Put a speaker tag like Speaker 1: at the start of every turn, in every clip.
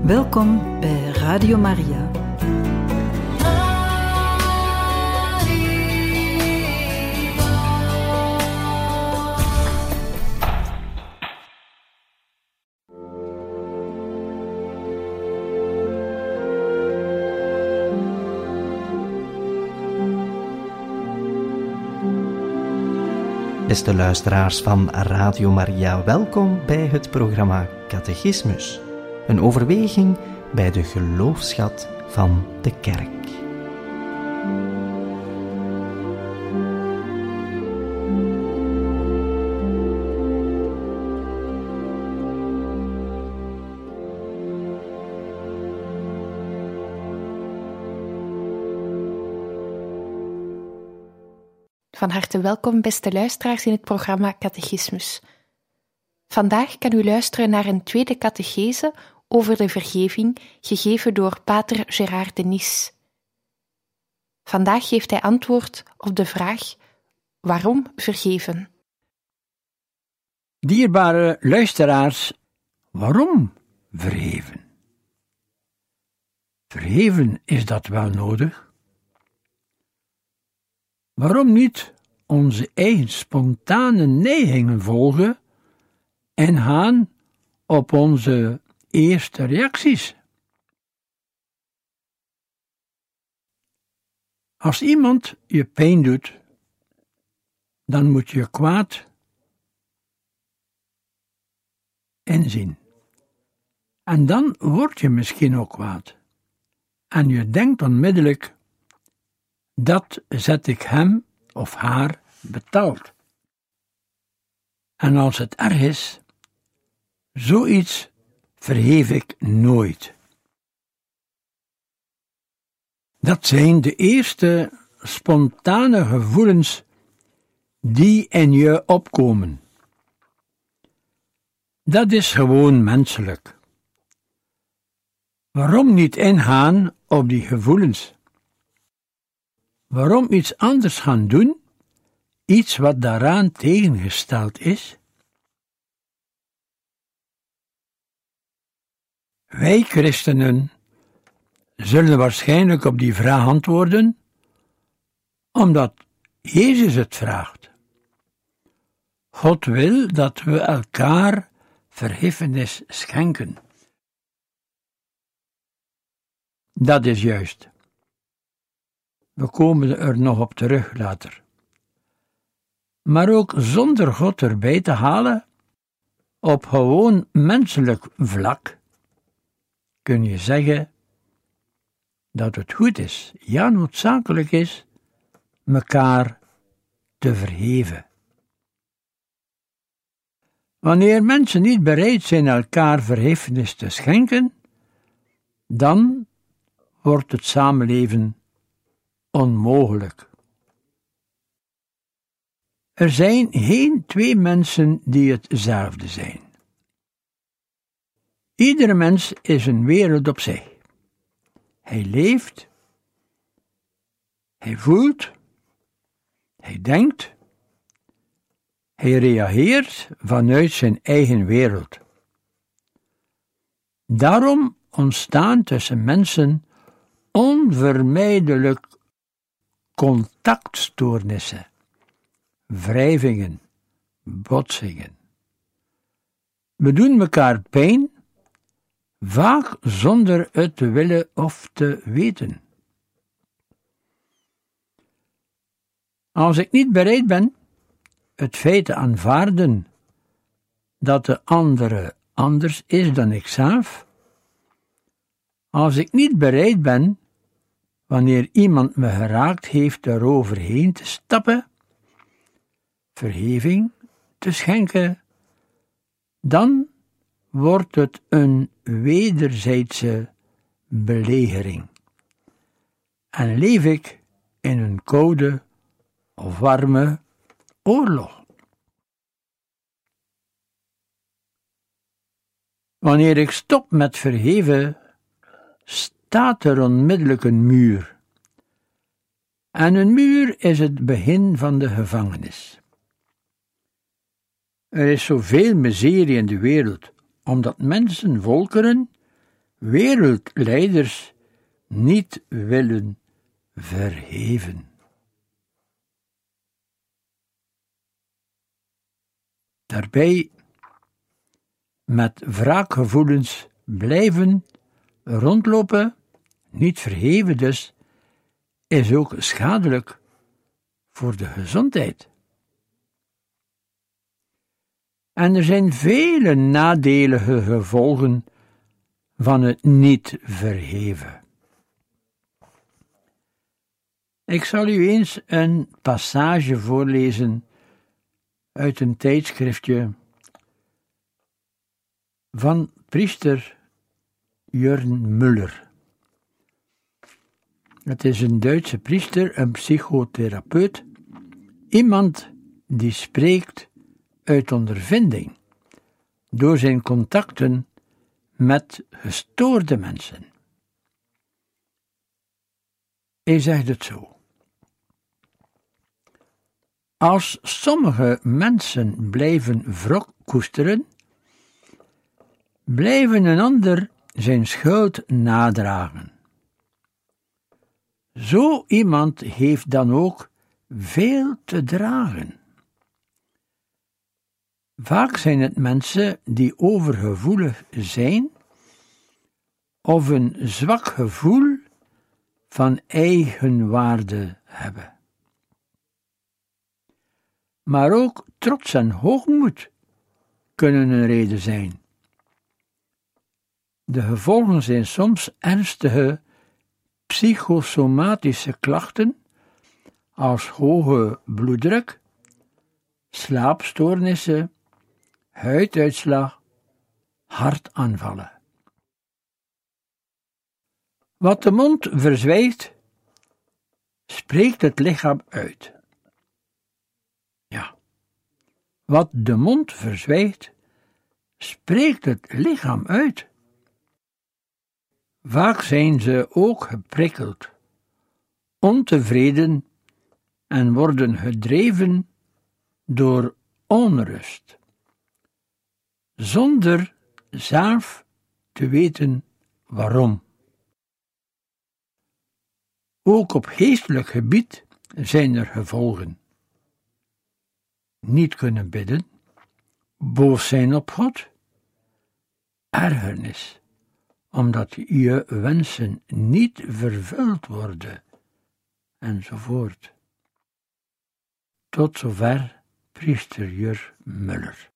Speaker 1: Welkom bij Radio Maria.
Speaker 2: Beste luisteraars van Radio Maria, welkom bij het programma Catechismus. Een overweging bij de geloofsschat van de Kerk.
Speaker 3: Van harte welkom, beste luisteraars, in het programma Catechismus. Vandaag kan u luisteren naar een tweede catechese over de vergeving, gegeven door pater Gérard de Nice. Vandaag geeft hij antwoord op de vraag: waarom vergeven?
Speaker 4: Dierbare luisteraars, waarom vergeven? Vergeven, is dat wel nodig? Waarom niet onze eigen spontane neigingen volgen en gaan op onze eerste reacties? Als iemand je pijn doet, dan moet je kwaad inzien. En dan word je misschien ook kwaad. En je denkt onmiddellijk: dat zet ik hem of haar betaald. En als het erg is, zoiets vergeef ik nooit. Dat zijn de eerste spontane gevoelens die in je opkomen. Dat is gewoon menselijk. Waarom niet ingaan op die gevoelens? Waarom iets anders gaan doen, iets wat daaraan tegengesteld is? Wij christenen zullen waarschijnlijk op die vraag antwoorden, omdat Jezus het vraagt. God wil dat we elkaar vergiffenis schenken. Dat is juist. We komen er nog op terug later. Maar ook zonder God erbij te halen, op gewoon menselijk vlak, kun je zeggen dat het goed is, ja noodzakelijk is, mekaar te vergeven. Wanneer mensen niet bereid zijn elkaar vergiffenis te schenken, dan wordt het samenleven onmogelijk. Er zijn geen twee mensen die hetzelfde zijn. Iedere mens is een wereld op zich. Hij leeft, hij voelt, hij denkt, hij reageert vanuit zijn eigen wereld. Daarom ontstaan tussen mensen onvermijdelijk contactstoornissen, wrijvingen, botsingen. We doen elkaar pijn, vaak zonder het te willen of te weten. Als ik niet bereid ben het feit te aanvaarden dat de andere anders is dan ikzelf, als ik niet bereid ben, wanneer iemand me geraakt heeft, eroverheen te stappen, vergeving te schenken, dan wordt het een wederzijdse belegering. En leef ik in een koude of warme oorlog. Wanneer ik stop met vergeven, staat er onmiddellijk een muur. En een muur is het begin van de gevangenis. Er is zoveel miserie in de wereld, omdat mensen, volkeren, wereldleiders niet willen verheven. Daarbij met wraakgevoelens blijven rondlopen, niet verheven dus, is ook schadelijk voor de gezondheid. En er zijn vele nadelige gevolgen van het niet verheven. Ik zal u eens een passage voorlezen uit een tijdschriftje van priester Jörn Muller. Het is een Duitse priester, een psychotherapeut, iemand die spreekt uit ondervinding, door zijn contacten met gestoorde mensen. Hij zegt het zo: als sommige mensen blijven wrok koesteren, blijven een ander zijn schuld nadragen. Zo iemand heeft dan ook veel te dragen. Vaak zijn het mensen die overgevoelig zijn of een zwak gevoel van eigenwaarde hebben. Maar ook trots en hoogmoed kunnen een reden zijn. De gevolgen zijn soms ernstige psychosomatische klachten als hoge bloeddruk, slaapstoornissen, huiduitslag, hartaanvallen. Wat de mond verzwijgt, spreekt het lichaam uit. Ja, wat de mond verzwijgt, spreekt het lichaam uit. Vaak zijn ze ook geprikkeld, ontevreden en worden gedreven door onrust, zonder zelf te weten waarom. Ook op geestelijk gebied zijn er gevolgen. Niet kunnen bidden, boos zijn op God, ergernis, omdat je wensen niet vervuld worden, enzovoort. Tot zover priester Jörn Muller.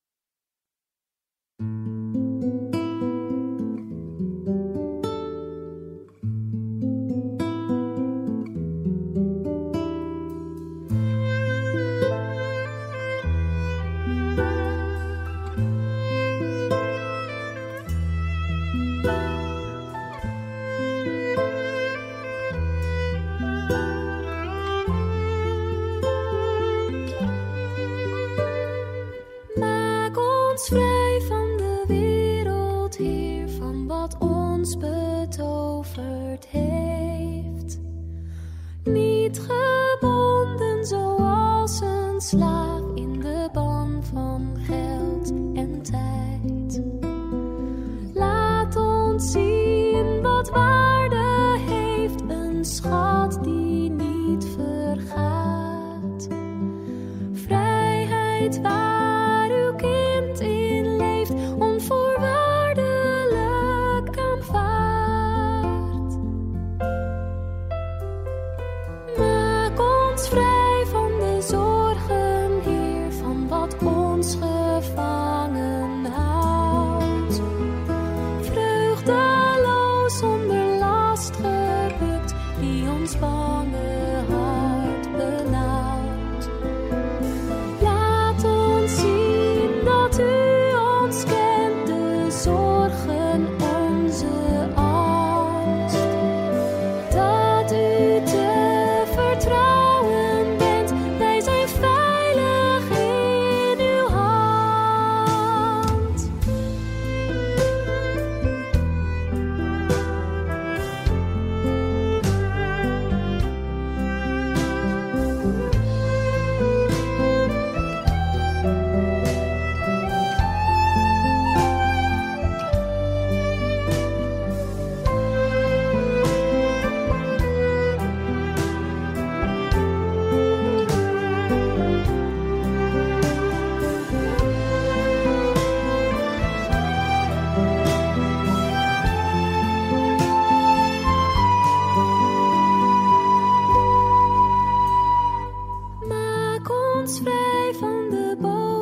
Speaker 5: Vrij van de wereld, Heer, van wat ons betoverd heeft. Niet gebonden zoals een slaaf in de ban van geld en tijd. Laat ons zien wat waarde heeft, een schat die niet vergaat. Vrijheid waar uw kind in leeft, onvoorwaardelijk aanvaard. Maak ons vrij van de zorgen, Heer, van wat ons gevangen houdt. Vreugde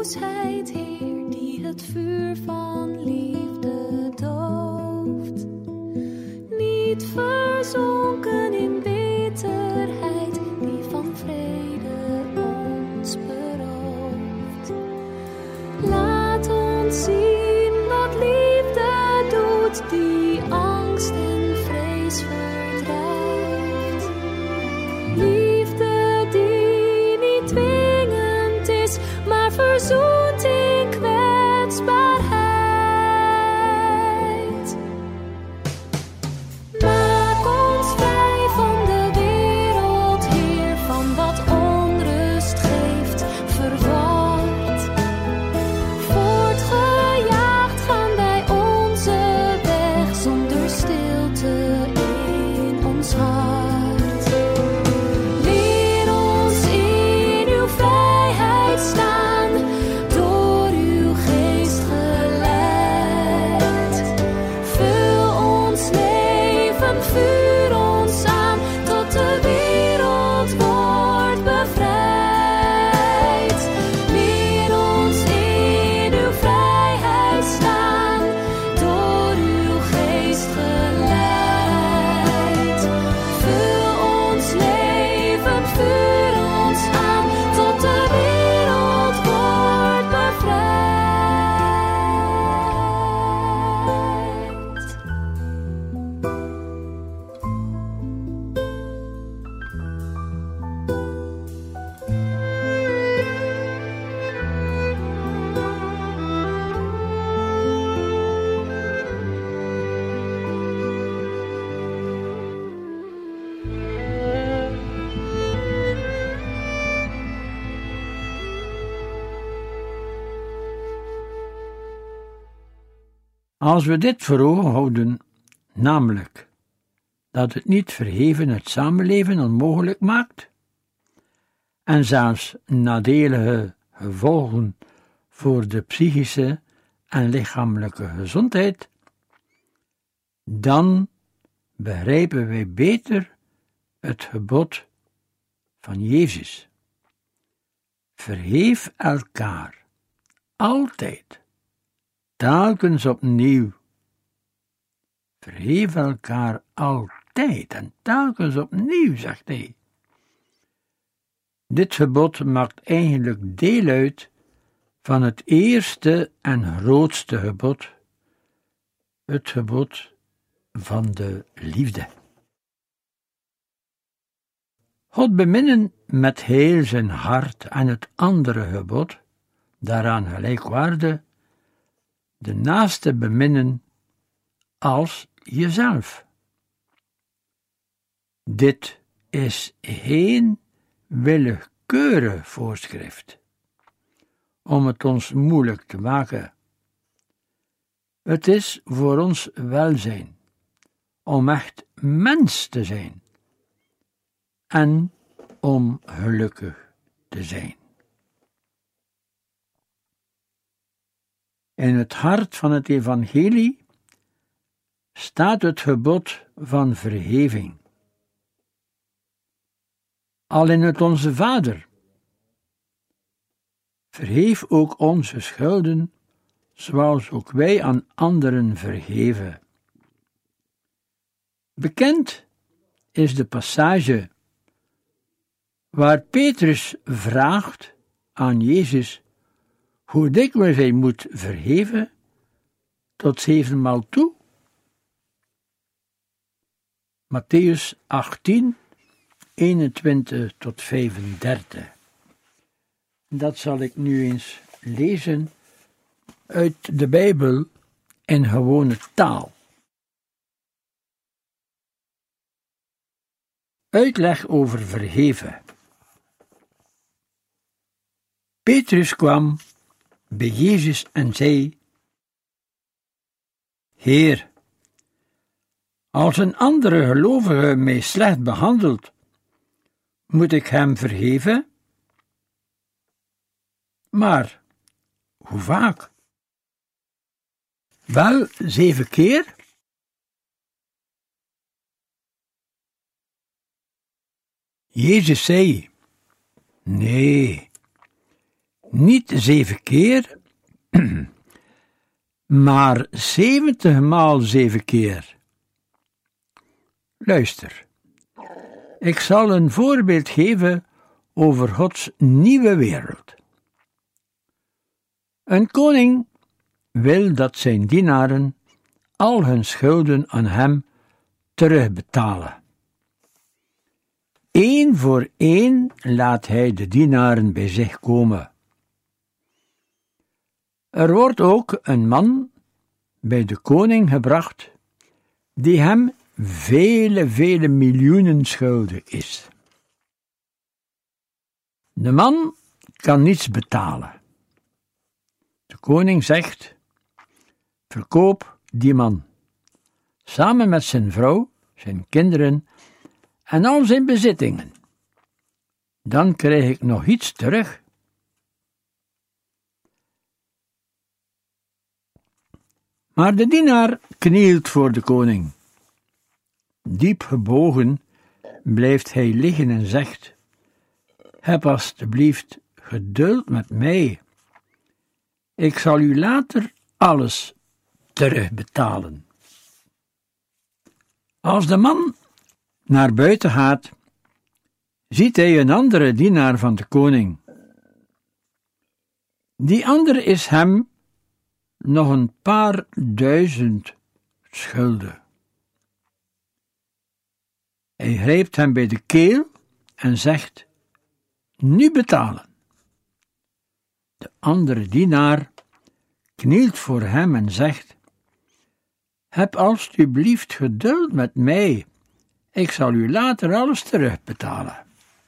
Speaker 5: boosheid, Heer, die het vuur van liefde dooft. Niet verzonken in bitterheid, die van vrede ons berooft. Laat ons zien wat liefde doet, die angst en vrees verdrijft. Liefde die niet dwingend is, maar verzoent in kwetsbaarheid. Maak ons vrij van de wereld, Heer, van wat onrust geeft, verward. Voortgejaagd gaan wij onze weg, zonder stilte in ons hart. Leer ons in uw vrijheid staan, door uw geest geleid. Vul ons leven, vuur ons aan, tot de wereld wordt bevrijd. Leer ons in uw vrijheid staan, door uw geest geleid. Vul ons leven, vuur ons aan, tot de wereld wordt bevrijd.
Speaker 4: Als we dit voor ogen houden, namelijk dat het niet verheven het samenleven onmogelijk maakt en zelfs nadelige gevolgen voor de psychische en lichamelijke gezondheid, dan begrijpen wij beter het gebod van Jezus. Vergeef elkaar, altijd, telkens opnieuw. Vergeef elkaar altijd en telkens opnieuw, zegt hij. Dit gebod maakt eigenlijk deel uit van het eerste en grootste gebod, het gebod van de liefde. God beminnen met heel zijn hart en het andere gebod, daaraan gelijkwaardig, de naaste beminnen als jezelf. Dit is geen willekeurig voorschrift, om het ons moeilijk te maken. Het is voor ons welzijn, om echt mens te zijn en om gelukkig te zijn. In het hart van het evangelie staat het gebod van vergeving. Al in het Onze Vader. Vergeef ook onze schulden, zoals ook wij aan anderen vergeven. Bekend is de passage waar Petrus vraagt aan Jezus hoe dikwijls hij moet vergeven, tot 7 maal toe. Mattheüs 18, 21 tot 35. Dat zal ik nu eens lezen uit de Bijbel in gewone taal. Uitleg over vergeven. Petrus kwam bij Jezus en zei: Heer, als een andere gelovige mij slecht behandelt, moet ik hem vergeven? Maar hoe vaak? Wel 7 keer? Jezus zei: Nee, Niet 7 keer, maar 70 maal 7 keer. Luister, ik zal een voorbeeld geven over Gods nieuwe wereld. Een koning wil dat zijn dienaren al hun schulden aan hem terugbetalen. 1 voor 1 laat hij de dienaren bij zich komen. Er wordt ook een man bij de koning gebracht die hem vele miljoenen schuldig is. De man kan niets betalen. De koning zegt: verkoop die man, samen met zijn vrouw, zijn kinderen en al zijn bezittingen. Dan krijg ik nog iets terug. Maar de dienaar knielt voor de koning. Diep gebogen blijft hij liggen en zegt: heb alstublieft geduld met mij. Ik zal u later alles terugbetalen. Als de man naar buiten gaat, ziet hij een andere dienaar van de koning. Die andere is hem nog een paar duizend schulden. Hij grijpt hem bij de keel en zegt: nu betalen. De andere dienaar knielt voor hem en zegt: heb alstublieft geduld met mij, ik zal u later alles terugbetalen.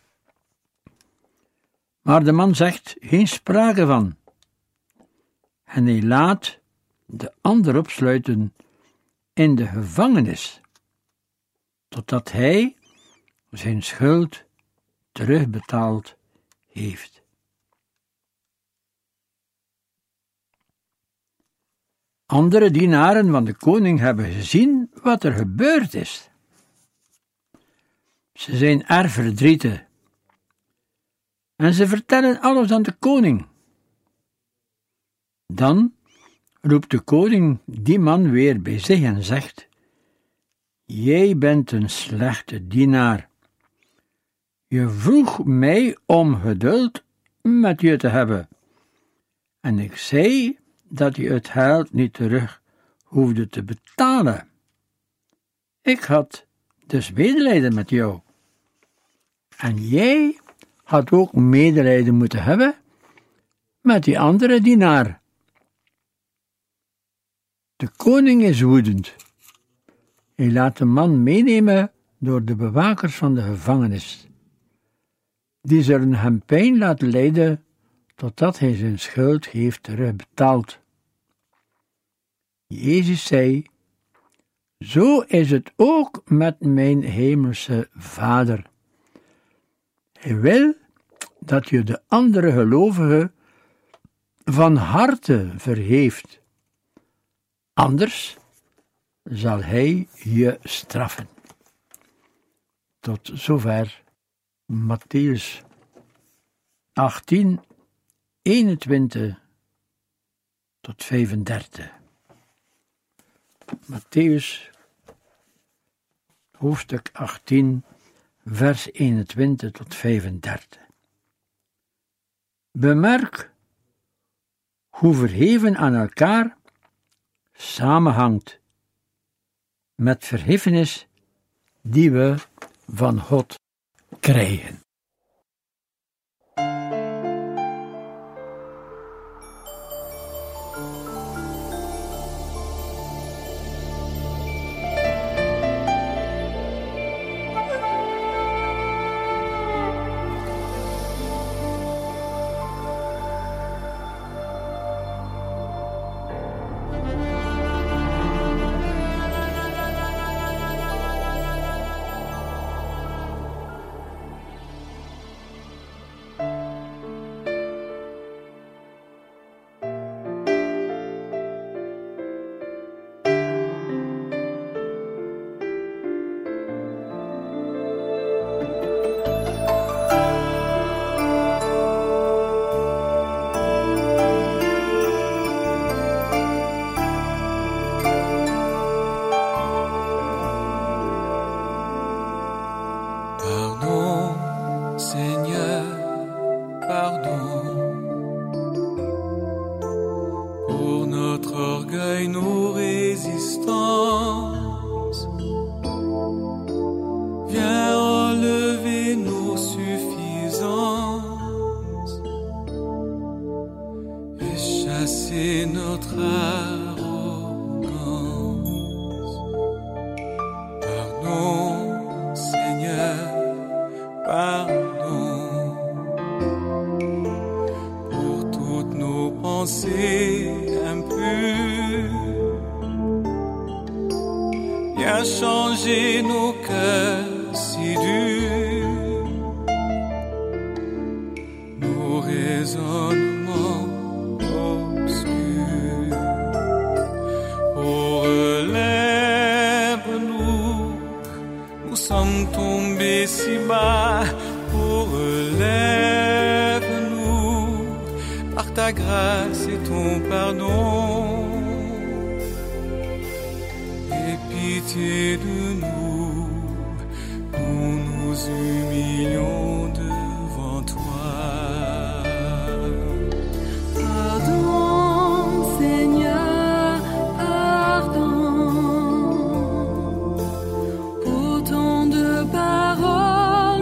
Speaker 4: Maar de man zegt: geen sprake van. En hij laat de ander opsluiten in de gevangenis, totdat hij zijn schuld terugbetaald heeft. Andere dienaren van de koning hebben gezien wat er gebeurd is. Ze zijn erg verdrietig en ze vertellen alles aan de koning. Dan roept de koning die man weer bij zich en zegt: jij bent een slechte dienaar. Je vroeg mij om geduld met je te hebben, en ik zei dat je het geld niet terug hoefde te betalen. Ik had dus medelijden met jou. En jij had ook medelijden moeten hebben met die andere dienaar. De koning is woedend. Hij laat de man meenemen door de bewakers van de gevangenis. Die zullen hem pijn laten lijden totdat hij zijn schuld heeft terugbetaald. Jezus zei: zo is het ook met mijn hemelse Vader. Hij wil dat je de andere gelovige van harte vergeeft. Anders zal hij je straffen. Tot zover Mattheüs 18, 21 tot 35. Mattheüs hoofdstuk 18, vers 21 tot 35. Bemerk hoe verheven aan elkaar samenhangt met verheffenis die we van God krijgen.
Speaker 6: orgueil, nos résistances. Viens relever nos suffisances et chasser notre arrogance. Pardon, Seigneur, pardon pour toutes nos pensées impures. Viens changer nos cœurs si durs, nos raisonnements obscurs. Oh, relève-nous, nous sommes tombés si bas. Oh, relève-nous, par ta grâce et ton pardon. Aie pitié de nous, nous nous humilions devant toi.
Speaker 5: Pardon, Seigneur, pardon pour tant de paroles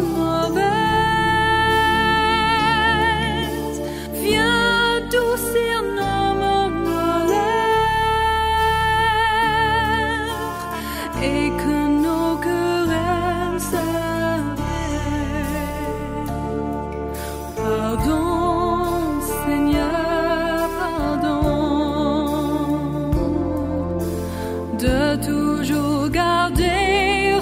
Speaker 5: mauvaises. Viens adoucir nos malheurs et que nos querelles s'arrêtent. Pardon, Seigneur, pardon de toujours garder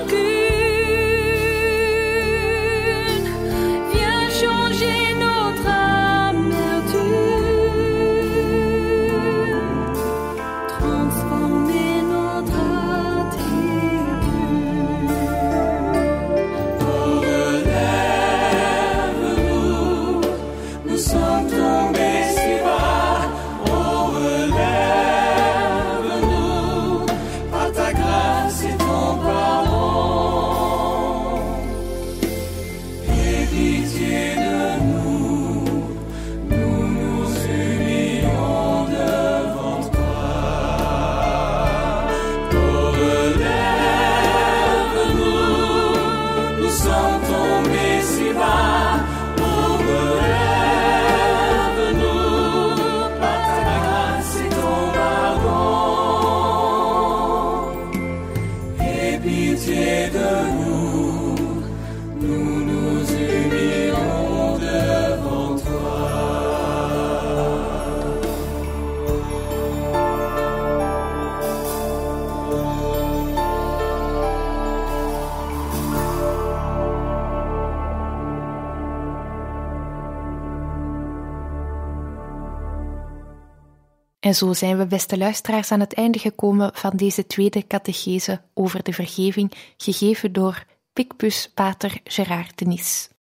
Speaker 5: rancune. Viens changer notre amertume, transformer notre attitude.
Speaker 6: Oh, relève-nous, nous sommes tombés si bas. Oh, relève-nous, par ta grâce et ton pardon. Aie pitié de nous, nous nous humilions devant toi. Oh, relève-nous, nous sommes tombés si bas. Oh, relève-nous, par ta grâce et ton pardon. Aie pitié de nous, nous nous humilions devant toi.
Speaker 3: En zo zijn we, beste luisteraars, aan het einde gekomen van deze tweede catechese over de vergeving, gegeven door Picpus Pater Gérard de Nice.